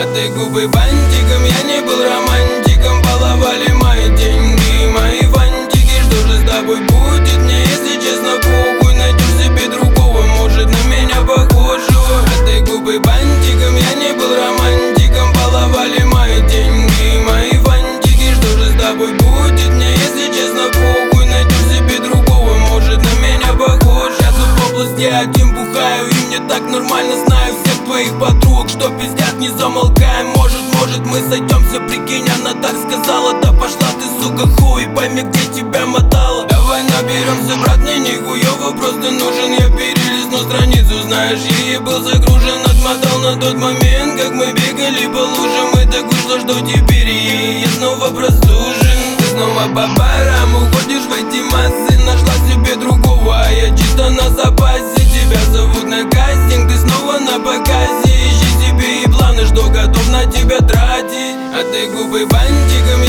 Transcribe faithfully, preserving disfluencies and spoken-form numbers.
ты губы бантиком, я не был романтиком. Баловали мои деньги, мои фантики. Что же с тобой будет? Мне, если честно, похуй. Найдешь себе другого, может, на меня похожего. А ты губы бантиком, я не был романтиком. Баловали мои деньги, мои фантики. Что же с тобой будет? Мне, если честно, похуй. Найдешь себе другого, может, на меня похож. Я тут в области один бухаю, и мне так нормально. Знаю всех твоих подруг, что пиздят, не замолкаем. Может, может, мы сойдемся, прикинь, она так сказала. Да пошла ты, сука, хуй, пойми, где тебя мотала. Давай наберемся, брат, мне не хуёво, просто нужен. Я перелистну страницу, знаешь, я ей был загружен. Отмотал на тот момент, как мы бегали по лужам. И так вышло, что теперь ей я снова простужен. Ты снова по барам уходишь в эти массы. Нашла себе другого, а я чисто на запасе. Тебя зовут на кастинг, ты снова на показе. Ищи себе и планы, что готов на тебя тратить. А ты губы бантиком,